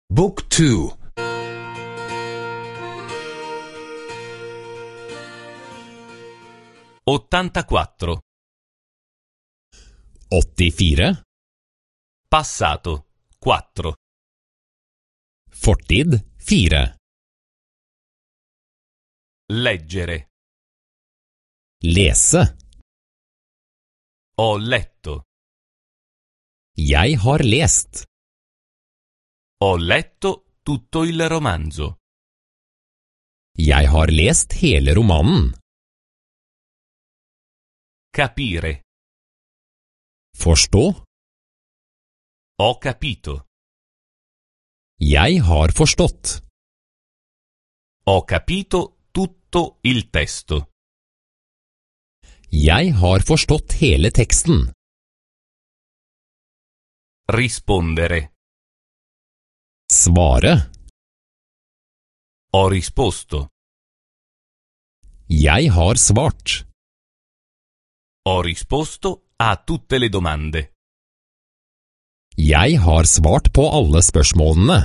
Book 2. 84. 84. Passato 4. Fortid 4. Leggere. Lese. Ho letto. Jeg har lest. Ho letto tutto il romanzo. Jeg har lest hele romanen. Capire. Forstå. Ho capito. Jeg har forstått. Ho capito tutto il testo. Jeg har forstått hele teksten. Rispondere. Svare. Ho risposto. Jeg har svart. Ho risposto a tutte le domande. Jeg har svart på alle spørsmålene.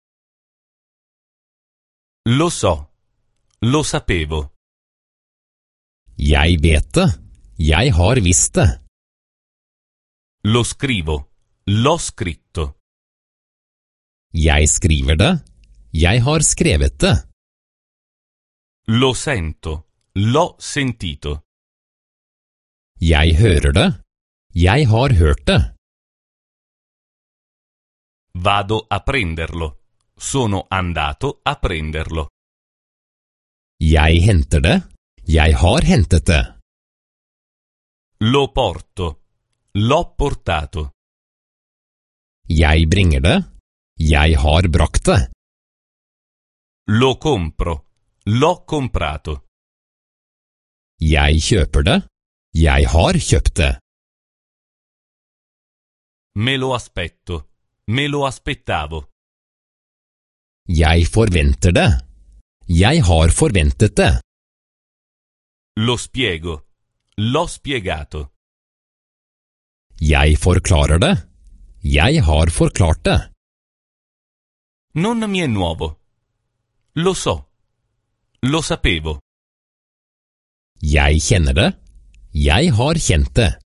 Lo so. Lo sapevo. Jeg vet det. Jeg har visst det. Lo scrivo. L'ho scritto. Jeg skriver det. Jeg har skrevet det. Lo sento. L'ho sentito. Jeg hører det. Jeg har hørt det. Vado a prenderlo. Sono andato a prenderlo. Jeg henter det. Jeg har hentet det. Lo porto. L'ho portato. Jeg bringer det. Jeg har brakt det. Lo compro. L'ho comprato. Jeg kjøper det. Jeg har kjøpt det. Me lo aspetto. Me lo aspettavo. Jeg forventer det. Jeg har forventet det. Lo spiego. L'ho spiegato. Jeg forklarer det. Jeg har forklart det. Non mi è nuovo. Lo so. Lo sapevo. Jeg kjenner det. Jeg har kjent det.